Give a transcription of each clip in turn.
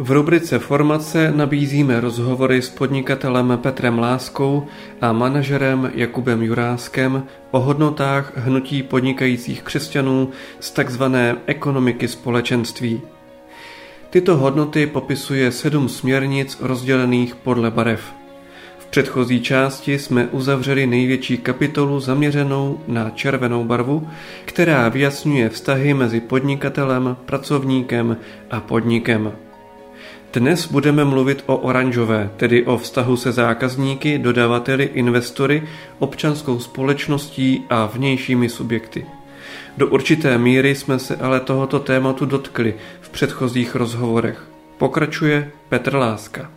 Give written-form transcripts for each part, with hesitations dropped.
V rubrice Formace nabízíme rozhovory s podnikatelem Petrem Láskou a manažerem Jakubem Juráskem o hodnotách hnutí podnikajících křesťanů z takzvané ekonomiky společenství. Tyto hodnoty popisuje 7 směrnic rozdělených podle barev. V předchozí části jsme uzavřeli největší kapitolu zaměřenou na červenou barvu, která vyjasňuje vztahy mezi podnikatelem, pracovníkem a podnikem. Dnes budeme mluvit o oranžové, tedy o vztahu se zákazníky, dodavateli, investory, občanskou společností a vnějšími subjekty. Do určité míry jsme se ale tohoto tématu dotkli v předchozích rozhovorech. Pokračuje Petr Láska.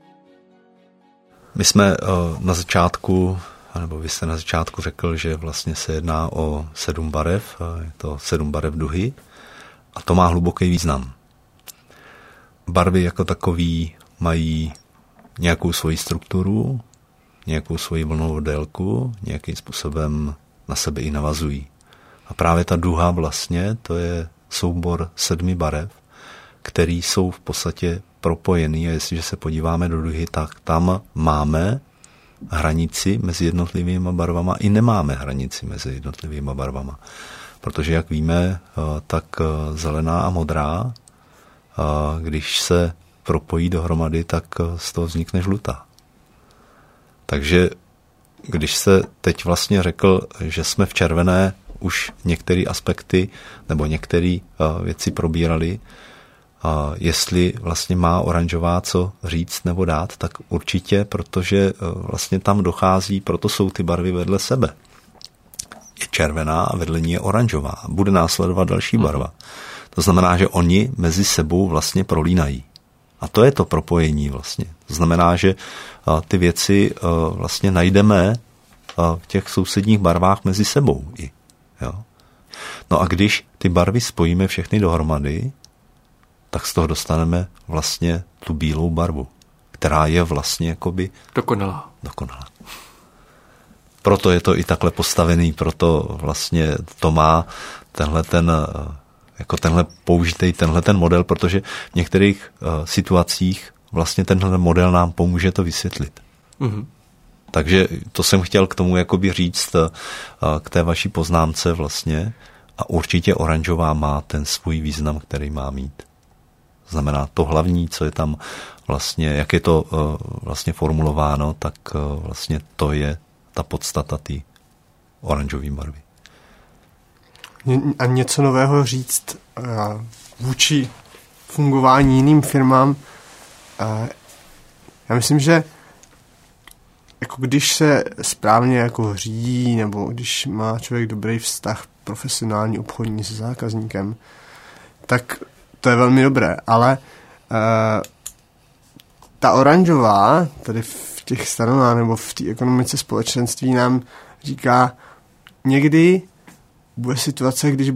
My jsme na začátku, nebo vy jste na začátku řekl, že vlastně se jedná o 7 barev, je to 7 barev duhy a to má hluboký význam. Barvy jako takový mají nějakou svoji strukturu, nějakou svoji vlnovou délku, nějakým způsobem na sebe i navazují. A právě ta duha vlastně, to je soubor 7 barev, který jsou v podstatě propojený a jestliže se podíváme do duhy, tak tam máme hranici mezi jednotlivými barvama i nemáme hranici mezi jednotlivými barvama. Protože jak víme, tak zelená a modrá, když se propojí dohromady, tak z toho vznikne žlutá. Takže když se teď vlastně řekl, že jsme v červené už některé aspekty nebo některé věci probírali, jestli vlastně má oranžová co říct nebo dát, tak určitě, protože vlastně tam dochází, proto jsou ty barvy vedle sebe. Je červená a vedle ní je oranžová. Bude následovat další barva. To znamená, že oni mezi sebou vlastně prolínají. A to je to propojení vlastně. To znamená, že ty věci vlastně najdeme v těch sousedních barvách mezi sebou i. Jo? No a když ty barvy spojíme všechny dohromady, tak z toho dostaneme vlastně tu bílou barvu, která je vlastně jakoby dokonalá. Proto je to i takhle postavený, proto vlastně to má použitý tenhle model, protože v některých situacích vlastně tenhle model nám pomůže to vysvětlit. Mm-hmm. Takže to jsem chtěl k tomu jakoby říct k té vaší poznámce vlastně a určitě oranžová má ten svůj význam, který má mít. To znamená to hlavní, co je tam vlastně, jak je to vlastně formulováno, tak vlastně to je ta podstata té oranžové barvy. A něco nového říct vůči fungování jiným firmám. Já myslím, že jako když se správně jako řídí, nebo když má člověk dobrý vztah profesionální, obchodní se zákazníkem, tak to je velmi dobré, ale ta oranžová, tady v těch stranách nebo v té ekonomice společenství nám říká, někdy bude situace, když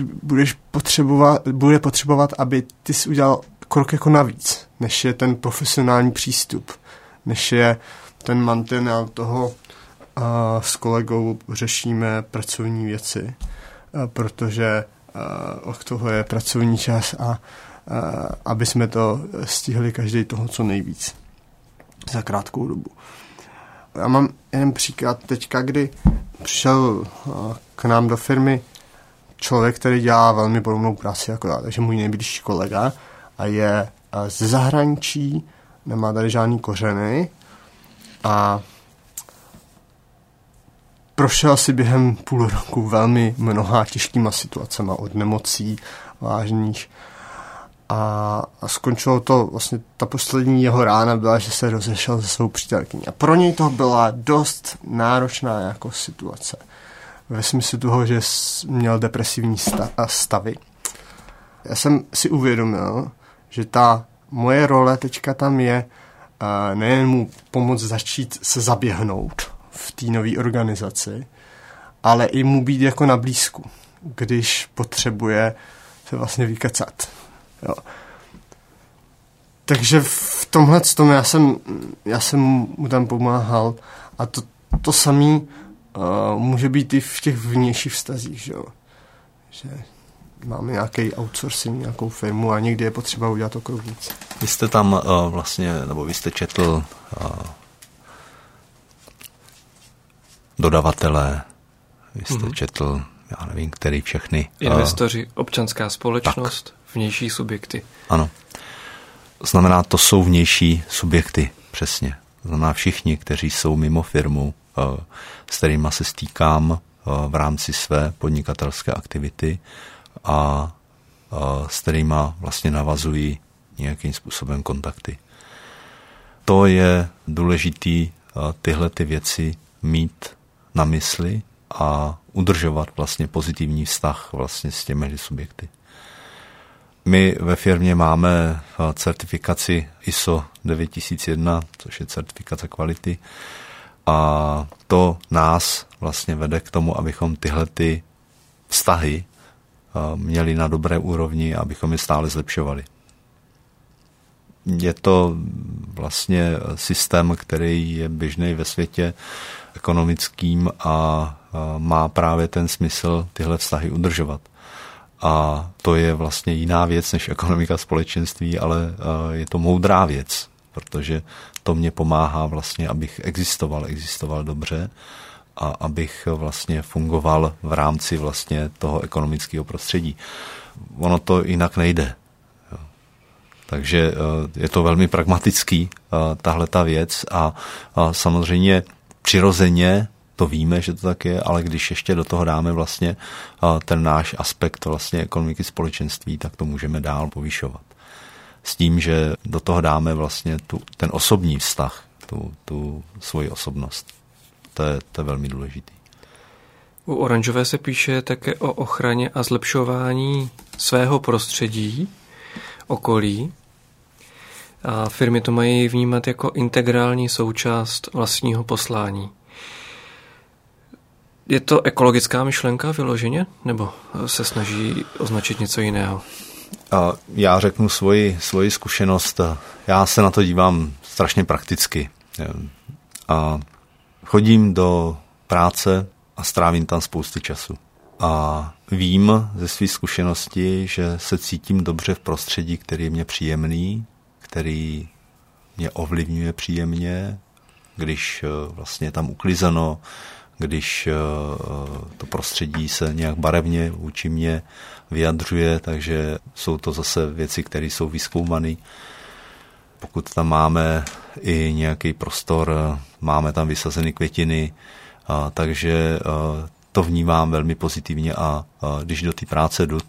bude potřebovat, aby ty jsi udělal krok jako navíc, než je ten profesionální přístup, než je ten mantinel toho s kolegou řešíme pracovní věci, protože od toho je pracovní čas a aby jsme to stihli každý toho co nejvíc za krátkou dobu. Já mám jeden příklad teďka, kdy přišel k nám do firmy člověk, který dělá velmi podobnou práci jako já, takže můj nejbližší kolega a je ze zahraničí, nemá tady žádný kořeny a prošel si během půl roku velmi mnoha těžkýma situacema od nemocí vážných a skončilo to, vlastně ta poslední jeho rána byla, že se rozešel se svou přítelkyní. A pro něj to byla dost náročná jako situace. Ve smyslu toho, že měl depresivní stavy. Já jsem si uvědomil, že ta moje role teďka tam je nejen mu pomoct začít se zaběhnout v té nové organizaci, ale i mu být jako na blízku, když potřebuje se vlastně vykecat. Jo. Takže v tomhle tom já jsem mu tam pomáhal a to samé může být i v těch vnějších vztazích, že jo. Že máme nějaký outsourcing, nějakou firmu a někdy je potřeba udělat o krok víc. Vy jste tam vy jste četl dodavatele, vy jste četl, já nevím, který všechny. Investoři, občanská společnost, tak. Vnější subjekty. Ano. Znamená, to jsou vnější subjekty, přesně. Znamená všichni, kteří jsou mimo firmu, s kterýma se stýkám v rámci své podnikatelské aktivity a s kterýma vlastně navazují nějakým způsobem kontakty. To je důležitý tyhle ty věci mít na mysli a udržovat vlastně pozitivní vztah vlastně s těmi subjekty. My ve firmě máme certifikaci ISO 9001, což je certifikace kvality, a to nás vlastně vede k tomu, abychom tyhle ty vztahy měli na dobré úrovni a abychom je stále zlepšovali. Je to vlastně systém, který je běžný ve světě ekonomickým a má právě ten smysl tyhle vztahy udržovat. A to je vlastně jiná věc než ekonomika společenství, ale je to moudrá věc, protože to mě pomáhá vlastně, abych existoval dobře a abych vlastně fungoval v rámci vlastně toho ekonomického prostředí. Ono to jinak nejde. Takže je to velmi pragmatický, tahleta věc a samozřejmě přirozeně to víme, že to tak je, ale když ještě do toho dáme vlastně ten náš aspekt vlastně ekonomiky společenství, tak to můžeme dál povyšovat. S tím, že do toho dáme vlastně ten osobní vztah, tu svoji osobnost. To je velmi důležitý. U Oranžové se píše také o ochraně a zlepšování svého prostředí, okolí. A firmy to mají vnímat jako integrální součást vlastního poslání. Je to ekologická myšlenka vyloženě, nebo se snaží označit něco jiného? Já řeknu svoji zkušenost. Já se na to dívám strašně prakticky. A chodím do práce a strávím tam spousty času. A vím ze své zkušenosti, že se cítím dobře v prostředí, který je mě příjemný, který mě ovlivňuje příjemně, když vlastně je tam uklizeno, když to prostředí se nějak barevně vůči mě vyjadřuje, takže jsou to zase věci, které jsou vyzkoumané. Pokud tam máme i nějaký prostor, máme tam vysazeny květiny, takže to vnímám velmi pozitivně a když do té práce jdu,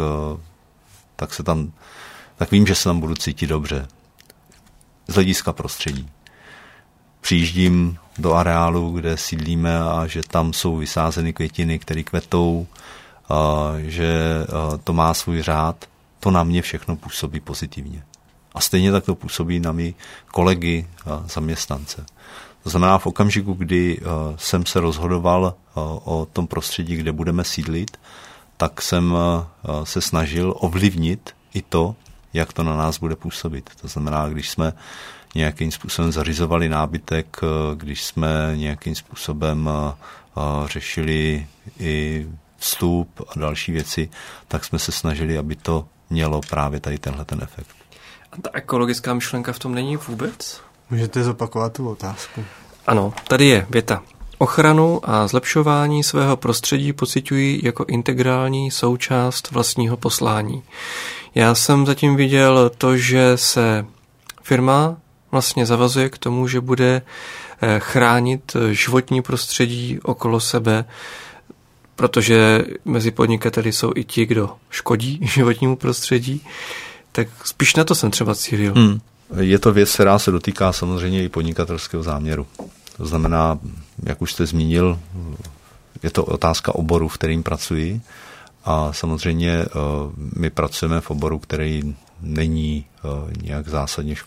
tak vím, že se tam budu cítit dobře. Z hlediska prostředí. Přijíždím do areálu, kde sídlíme a že tam jsou vysázeny květiny, které kvetou, že to má svůj řád, to na mě všechno působí pozitivně. A stejně tak to působí na mý kolegy a zaměstnance. To znamená, v okamžiku, kdy jsem se rozhodoval o tom prostředí, kde budeme sídlit, tak jsem se snažil ovlivnit i to, jak to na nás bude působit. To znamená, když jsme nějakým způsobem zařizovali nábytek, když jsme nějakým způsobem řešili i vstup a další věci, tak jsme se snažili, aby to mělo právě tady tenhle ten efekt. A ta ekologická myšlenka v tom není vůbec? Můžete zopakovat tu otázku? Ano, tady je věta. Ochranu a zlepšování svého prostředí pociťují jako integrální součást vlastního poslání. Já jsem zatím viděl to, že se firma vlastně zavazuje k tomu, že bude chránit životní prostředí okolo sebe, protože mezi podnikateli jsou i ti, kdo škodí životnímu prostředí, tak spíš na to jsem třeba cílil. Je to věc, která se dotýká samozřejmě i podnikatelského záměru. To znamená, jak už jste zmínil, je to otázka oboru, v kterým pracuji a samozřejmě my pracujeme v oboru, který není nějak zásadně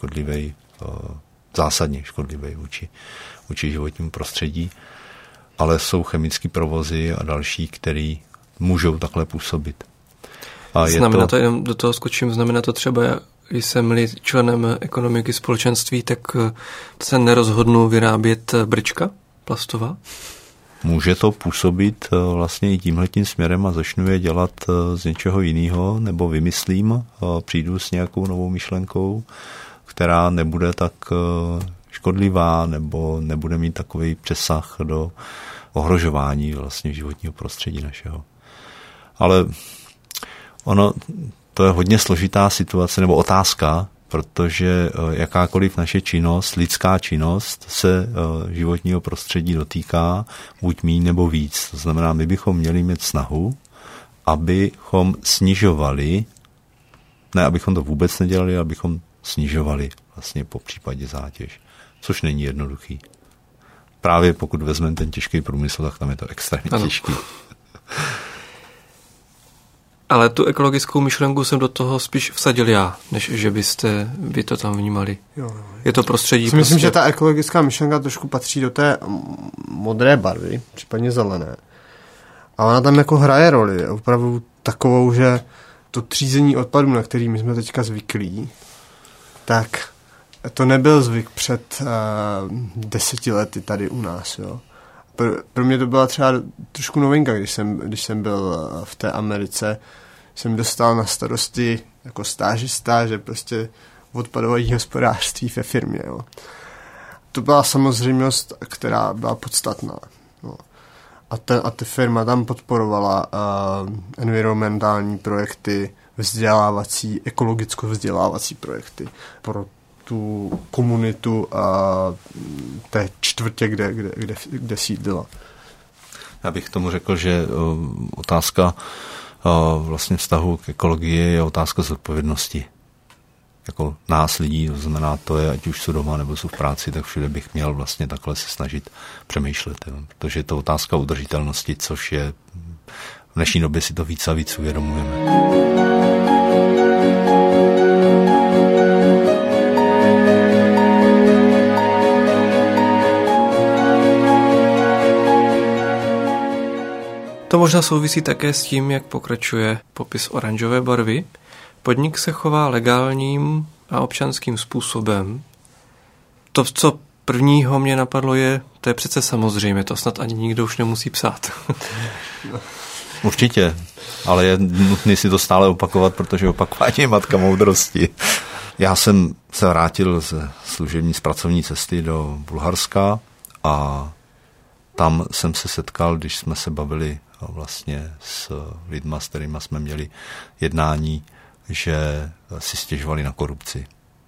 škodlivý vůči životnímu prostředí, ale jsou chemické provozy a další, které můžou takhle působit. A znamená to, jenom do toho skočím, znamená to třeba, jsem-li členem ekonomiky společenství, tak se nerozhodnu vyrábět brčka plastová? může to působit vlastně i tímhletím směrem a začnu je dělat z něčeho jiného, nebo vymyslím, přijdu s nějakou novou myšlenkou, která nebude tak škodlivá, nebo nebude mít takový přesah do ohrožování vlastně životního prostředí našeho. Ale ono, to je hodně složitá situace nebo otázka, protože jakákoliv naše činnost, lidská činnost se životního prostředí dotýká buď míň nebo víc. To znamená, my bychom měli mít snahu, abychom snižovali, ne abychom to vůbec nedělali, abychom snižovali vlastně po případě zátěž, což není jednoduchý. Právě pokud vezmeme ten těžký průmysl, tak tam je to extrémně těžký. Ale tu ekologickou myšlenku jsem do toho spíš vsadil já, než že byste vy to tam vnímali. Jo. Je to prostředí. Myslím, prostě... že ta ekologická myšlenka trošku patří do té modré barvy, případně zelené. A ona tam jako hraje roli, opravdu takovou, že to třízení odpadů, na který my jsme teďka zvyklí, tak to nebyl zvyk před 10 lety tady u nás, jo. Pro mě to byla třeba trošku novinka, když jsem byl v té Americe, jsem dostal na starosti jako stážista, že prostě odpadové hospodářství ve firmě. Jo. To byla samozřejmost, která byla podstatná. No. A ta firma tam podporovala environmentální projekty, vzdělávací, ekologicko-vzdělávací projekty pro tu komunitu té čtvrtě, kde sídlila. Já bych tomu řekl, že otázka vlastně vztahu k ekologii je otázka zodpovědnosti. Jako nás lidí, to znamená, to je, ať už jsou doma nebo jsou v práci, tak všude bych měl vlastně takhle se snažit přemýšlet. Jo. Protože je to otázka udržitelnosti, což je v dnešní době si to víc a víc uvědomujeme. To možná souvisí také s tím, jak pokračuje popis oranžové barvy. Podnik se chová legálním a občanským způsobem. To, co prvního mě napadlo, to je přece samozřejmě, to snad ani nikdo už nemusí psát. Určitě, ale je nutné si to stále opakovat, protože opakování je matka moudrosti. Já jsem se vrátil ze služební z pracovní cesty do Bulharska a tam jsem se setkal, když jsme se bavili vlastně s lidma, s kterými jsme měli jednání, že si stěžovali na korupci.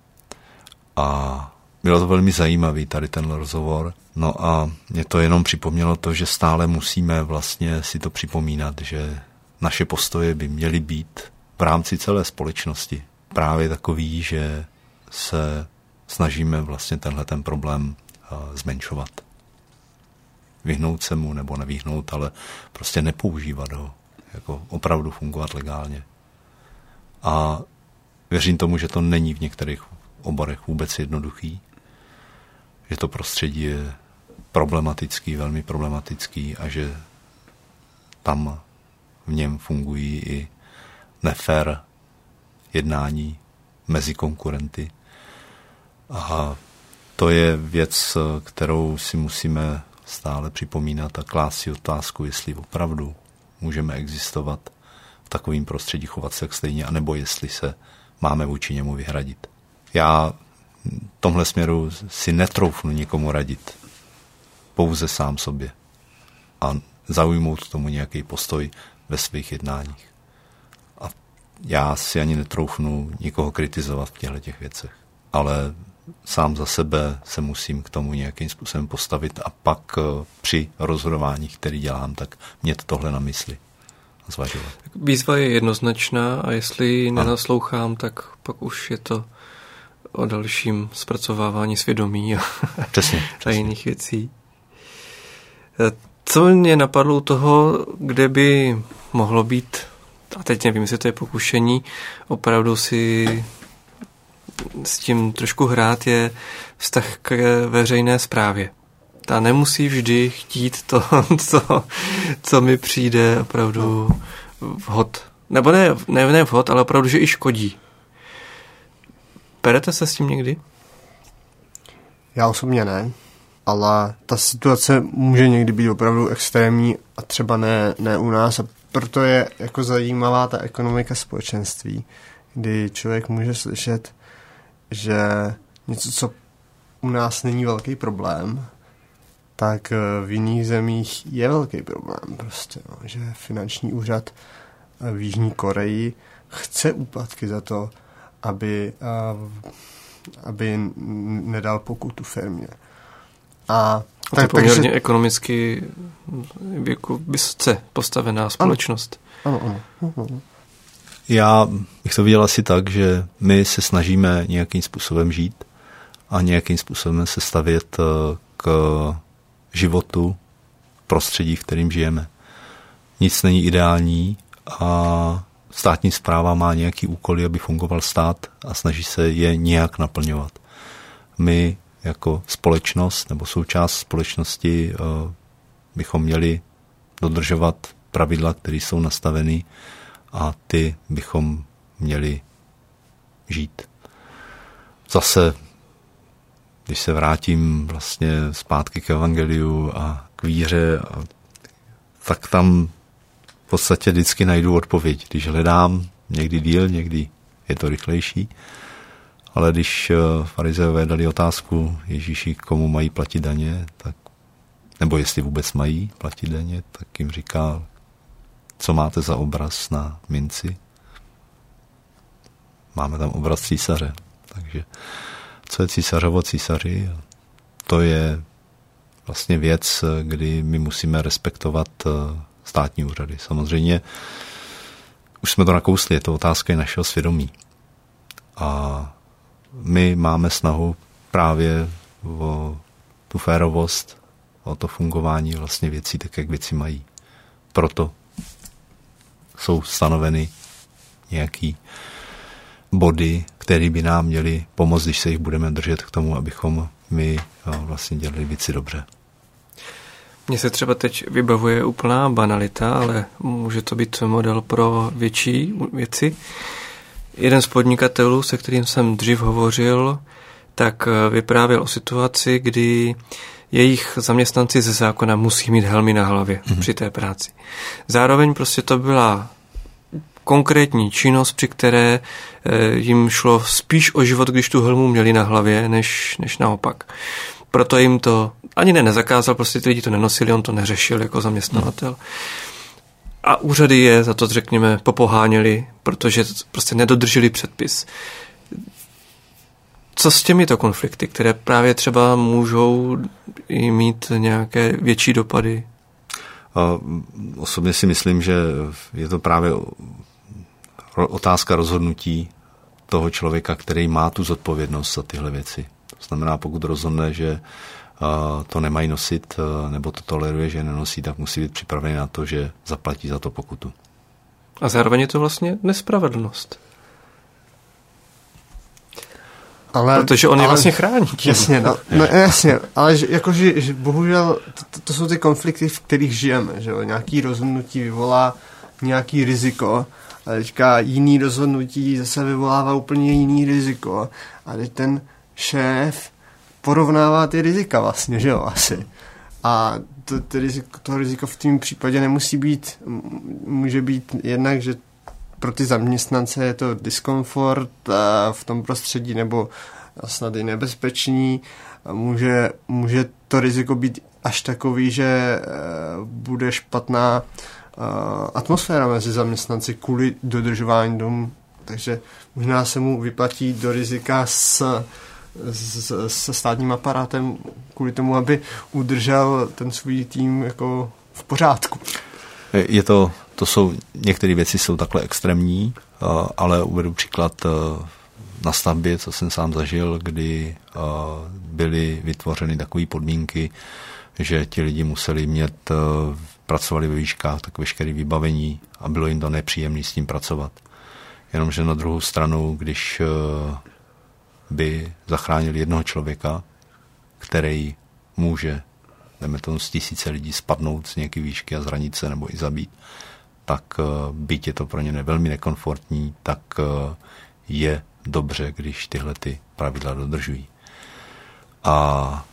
A bylo to velmi zajímavý tady ten rozhovor. No a mě to jenom připomnělo to, že stále musíme vlastně si to připomínat, že naše postoje by měly být v rámci celé společnosti právě takový, že se snažíme vlastně ten problém zmenšovat. Vyhnout se mu nebo nevyhnout, ale prostě nepoužívat ho, jako opravdu fungovat legálně. A věřím tomu, že to není v některých oborech vůbec jednoduchý, že to prostředí je problematický, velmi problematický a že tam v něm fungují i nefér jednání mezi konkurenty. A to je věc, kterou si musíme stále připomínat a klást si otázku, jestli opravdu můžeme existovat v takovém prostředí, chovat se stejně, anebo jestli se máme vůči němu vyhradit. Já v tomhle směru si netroufnu nikomu radit. Pouze sám sobě. A zaujmout tomu nějaký postoj ve svých jednáních. A já si ani netroufnu nikoho kritizovat v těchto věcech. Ale sám za sebe se musím k tomu nějakým způsobem postavit a pak při rozhodování, který dělám, tak mět tohle na mysli a zvažovat. Výzva je jednoznačná a jestli nenaslouchám, tak pak už je to o dalším zpracovávání svědomí přesně. A jiných věcí. Co mě napadlo u toho, kde by mohlo být, a teď nevím, jestli to je pokušení, opravdu si s tím trošku hrát, je vztah k veřejné správě. Ta nemusí vždy chtít to, co mi přijde opravdu vhod. Nebo ne vhod, ale opravdu, že i škodí. Perete se s tím někdy? Já osobně ne, ale ta situace může někdy být opravdu extrémní a třeba ne u nás, a proto je jako zajímavá ta ekonomika společenství, kdy člověk může slyšet, že něco, co u nás není velký problém, tak v jiných zemích je velký problém prostě, no, že finanční úřad v Jižní Koreji chce úplatky za to, aby nedal pokutu firmě. A to je poměrně ekonomicky jako vysoce postavená společnost. Ano. Já bych to viděl asi tak, že my se snažíme nějakým způsobem žít a nějakým způsobem se stavět k životu, prostředí, v kterým žijeme. Nic není ideální a státní správa má nějaký úkoly, aby fungoval stát a snaží se je nějak naplňovat. My jako společnost nebo součást společnosti bychom měli dodržovat pravidla, které jsou nastaveny, a ty bychom měli žít. Zase, když se vrátím vlastně zpátky k evangeliu a k víře, tak tam v podstatě vždycky najdu odpověď. Když hledám, někdy díl, někdy je to rychlejší, ale když farizeové dali otázku Ježíši, komu mají platit daně, tak, nebo jestli vůbec mají platit daně, tak jim říká, co máte za obraz na minci? Máme tam obraz císaře. Takže co je císařovo císaři? To je vlastně věc, kdy my musíme respektovat státní úřady. Samozřejmě už jsme to nakousli, je to otázka našeho svědomí. A my máme snahu právě o tu férovost, o to fungování vlastně věcí tak, jak věci mají. Proto jsou stanoveny nějaký body, které by nám měly pomoct, když se jich budeme držet k tomu, abychom my vlastně dělali věci dobře. Mně se třeba teď vybavuje úplná banalita, ale může to být model pro větší věci. Jeden z podnikatelů, se kterým jsem dřív hovořil, tak vyprávěl o situaci, kdy jejich zaměstnanci ze zákona musí mít helmy na hlavě při té práci. Zároveň prostě to byla konkrétní činnost, při které jim šlo spíš o život, když tu helmu měli na hlavě, než naopak. Proto jim to ani nezakázal, prostě ty lidi to nenosili, on to neřešil jako zaměstnavatel. A úřady je za to, řekněme, popoháněli, protože prostě nedodrželi předpis. Co s těmito konflikty, které právě třeba můžou i mít nějaké větší dopady? Osobně si myslím, že je to právě otázka rozhodnutí toho člověka, který má tu zodpovědnost za tyhle věci. To znamená, pokud rozhodne, že to nemají nosit, nebo to toleruje, že nenosí, tak musí být připravený na to, že zaplatí za to pokutu. A zároveň je to vlastně nespravedlnost. Protože on je vlastně chrání. Jasně, jasně, ale jakože bohužel to jsou ty konflikty, v kterých žijeme, že jo? Nějaký rozhodnutí vyvolá nějaký riziko, a teďka jiný rozhodnutí zase vyvolává úplně jiný riziko, a teď ten šéf porovnává ty rizika vlastně, že jo, asi. A to riziko v tom případě nemusí být, může být jednak, že pro ty zaměstnance je to diskomfort v tom prostředí, nebo snad i nebezpečný. Může to riziko být až takový, že bude špatná atmosféra mezi zaměstnanci kvůli dodržování domů. Takže možná se mu vyplatí do rizika se státním aparátem kvůli tomu, aby udržel ten svůj tým jako v pořádku. Některé věci jsou takhle extrémní, ale uvedu příklad na stavbě, co jsem sám zažil, kdy byly vytvořeny takové podmínky, že ti lidi museli pracovali ve výškách, tak veškeré vybavení a bylo jim to nepříjemné s tím pracovat. Jenomže na druhou stranu, když by zachránili jednoho člověka, který může, jdeme tomu, z 1000 lidí spadnout z nějaké výšky a zranit se nebo i zabít, tak byť je to pro ně velmi nekomfortní, tak je dobře, když tyhle ty pravidla dodržují. A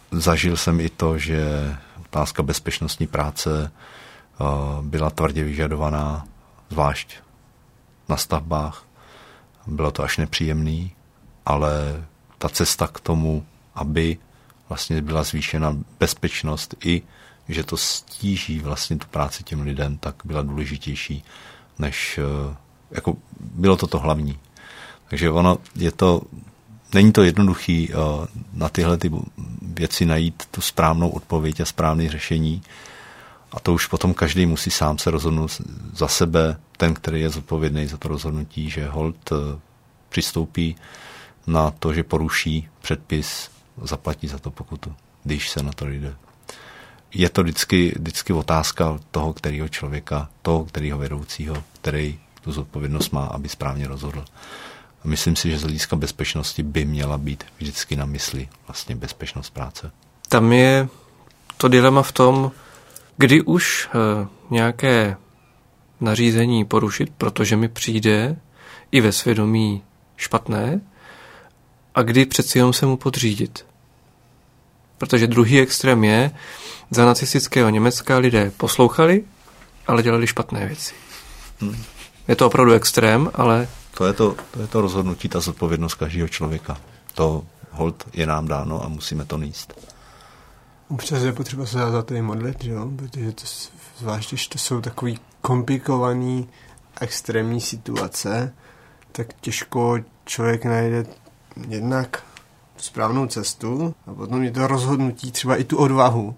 zažil jsem i to, že otázka bezpečnostní práce byla tvrdě vyžadovaná, zvlášť na stavbách. Bylo to až nepříjemný, ale ta cesta k tomu, aby vlastně byla zvýšena bezpečnost i, že to stíží vlastně tu práci těm lidem, tak byla důležitější, než jako bylo to hlavní. Takže ono není to jednoduchý na tyhle ty věci najít tu správnou odpověď a správné řešení. A to už potom každý musí sám se rozhodnout za sebe, ten, který je zodpovědný za to rozhodnutí, že holt přistoupí na to, že poruší předpis, zaplatí za to pokutu, když se na to jde. Je to vždycky otázka toho, kterého člověka, toho, kterého vedoucího, který tu zodpovědnost má, aby správně rozhodl. A myslím si, že z hlediska bezpečnosti by měla být vždycky na mysli vlastně bezpečnost práce. Tam je to dilema v tom, kdy už nějaké nařízení porušit, protože mi přijde i ve svědomí špatné, a kdy přeci jenom se mu podřídit. Protože druhý extrém je, za nacistického Německa lidé poslouchali, ale dělali špatné věci. Je to opravdu extrém, ale... To je to rozhodnutí, ta zodpovědnost každého člověka. To holt je nám dáno a musíme to nést. Občas je potřeba se za to i modlit, že jo? Protože to, zvlášť, když to jsou takový komplikovaný extrémní situace, tak těžko člověk najde jednak správnou cestu a potom je to rozhodnutí, třeba i tu odvahu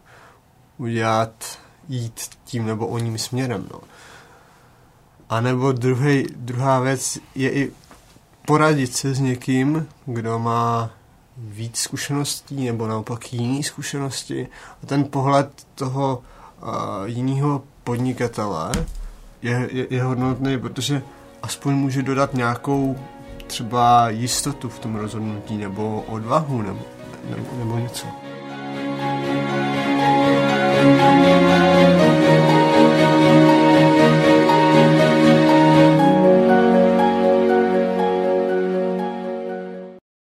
jít tím nebo oním směrem. No. A nebo druhá věc je i poradit se s někým, kdo má víc zkušeností nebo naopak jiný zkušenosti. A ten pohled toho jiného podnikatele je hodnotný, protože aspoň může dodat nějakou třeba jistotu v tom rozhodnutí nebo odvahu nebo něco.